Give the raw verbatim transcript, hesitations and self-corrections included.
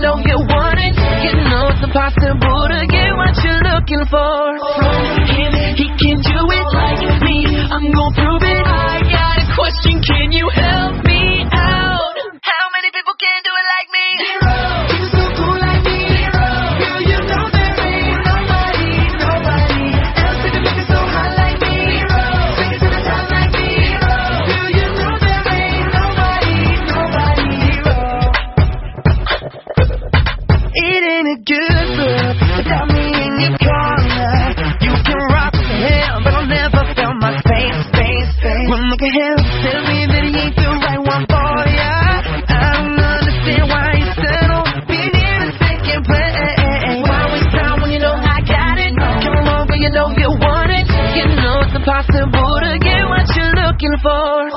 know you want it. You know it's impossible to get what you're looking for from him. He can do it like me. I'm gonna prove it. I got a question. Can you help me out? How many people can do it like me? Zero. People so cool like me. Zero. Girl, you know there ain't nobody, nobody else that can make it so hot like me. Zero. Take it to the top like me. Zero. Girl, you know there ain't nobody, nobody. Zero. It ain't a good look without me in your corner. You can rock with him, but I'll never feel my face, face, face. Well, look at him, tell me that he ain't the right one for ya. I don't understand why he settled being in a second place. Why waste time when you know I got it? Come on, but you know you want it. You know it's impossible to get what you're looking for